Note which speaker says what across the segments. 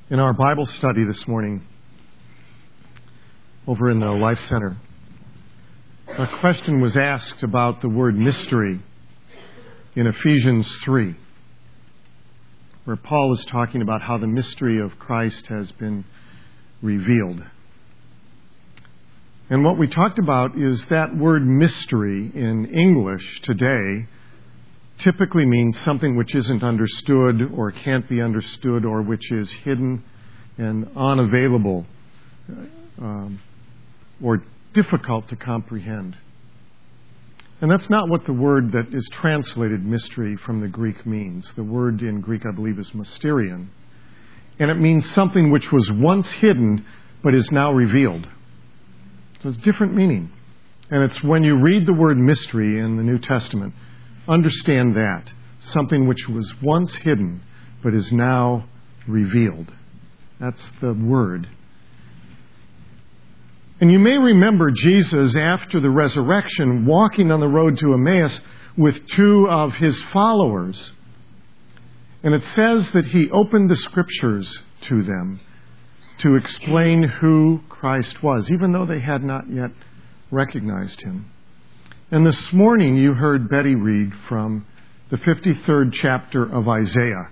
Speaker 1: In our Bible study this morning, over in the Life Center, a question was asked about the word mystery in Ephesians 3, where Paul is talking about how the mystery of Christ has been revealed. And what we talked about is that word mystery in English today typically means something which isn't understood or can't be understood or which is hidden and unavailable or difficult to comprehend. And that's not what the word that is translated mystery from the Greek means. The word in Greek, I believe, is mysterion. And it means something which was once hidden but is now revealed. So it's a different meaning. And it's when you read the word mystery in the New Testament, understand that. Something which was once hidden but is now revealed. That's the word. And you may remember Jesus, after the resurrection, walking on the road to Emmaus with two of his followers. And it says that he opened the Scriptures to them to explain who Christ was, even though they had not yet recognized him. And this morning you heard Betty read from the 53rd chapter of Isaiah.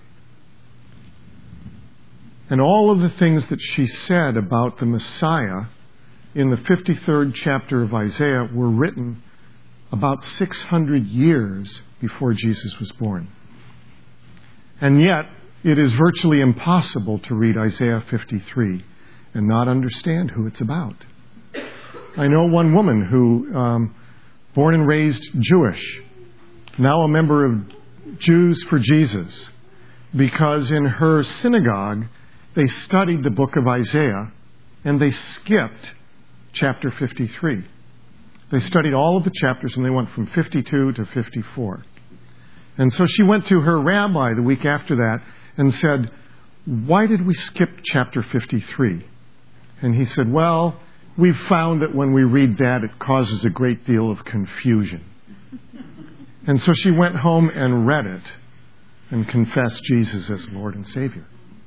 Speaker 1: And all of the things that she said about the Messiah in the 53rd chapter of Isaiah were written about 600 years before Jesus was born. And yet, it is virtually impossible to read Isaiah 53 and not understand who it's about. I know one woman who, born and raised Jewish, now a member of Jews for Jesus, because in her synagogue they studied the book of Isaiah and they skipped chapter 53. They studied all of the chapters and they went from 52 to 54. And so she went to her rabbi the week after that and said, "Why did we skip chapter 53? And he said, "Well, we've found that when we read that, it causes a great deal of confusion." And so she went home and read it and confessed Jesus as Lord and Savior.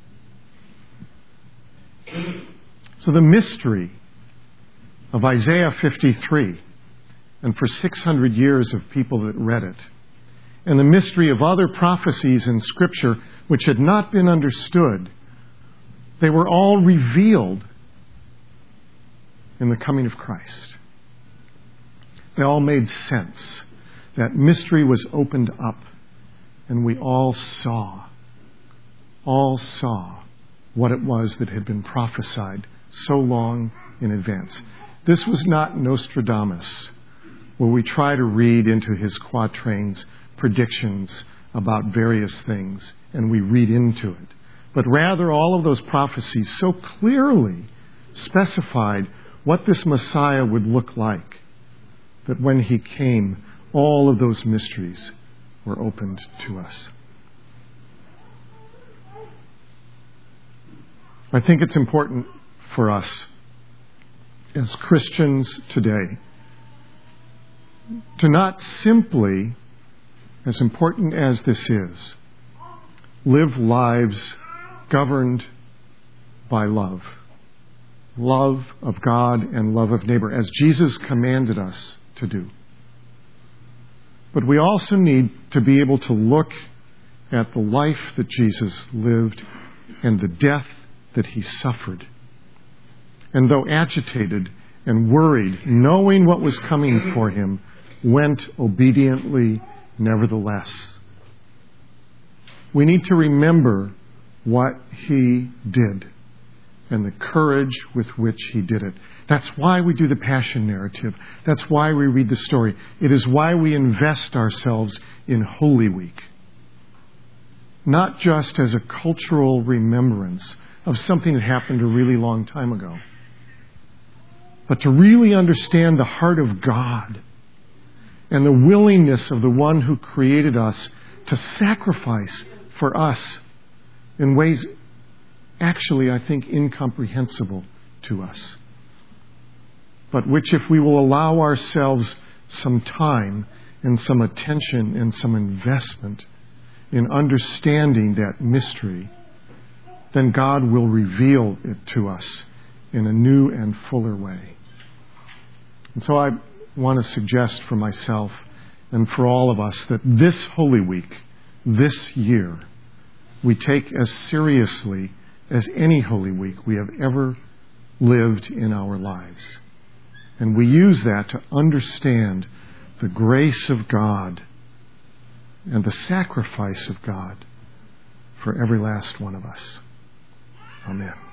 Speaker 1: So the mystery of Isaiah 53, and for 600 years of people that read it, and the mystery of other prophecies in Scripture which had not been understood, they were all revealed in the coming of Christ. They all made sense. That mystery was opened up, and we all saw what it was that had been prophesied so long in advance. This was not Nostradamus, where we try to read into his quatrains predictions about various things, and we read into it. But rather, all of those prophecies so clearly specified what this Messiah would look like, that when he came, all of those mysteries were opened to us. I think it's important for us as Christians today to not simply, as important as this is, live lives governed by love. Love of God and love of neighbor, as Jesus commanded us to do. But we also need to be able to look at the life that Jesus lived and the death that he suffered. And though agitated and worried, knowing what was coming for him, went obediently nevertheless. We need to remember what he did and the courage with which he did it. That's why we do the Passion narrative. That's why we read the story. It is why we invest ourselves in Holy Week. Not just as a cultural remembrance of something that happened a really long time ago, but to really understand the heart of God and the willingness of the one who created us to sacrifice for us in ways actually, I think, incomprehensible to us. But which, if we will allow ourselves some time and some attention and some investment in understanding that mystery, then God will reveal it to us in a new and fuller way. And so I want to suggest for myself and for all of us that this Holy Week, this year, we take as seriously as any Holy Week we have ever lived in our lives. And we use that to understand the grace of God and the sacrifice of God for every last one of us. Amen.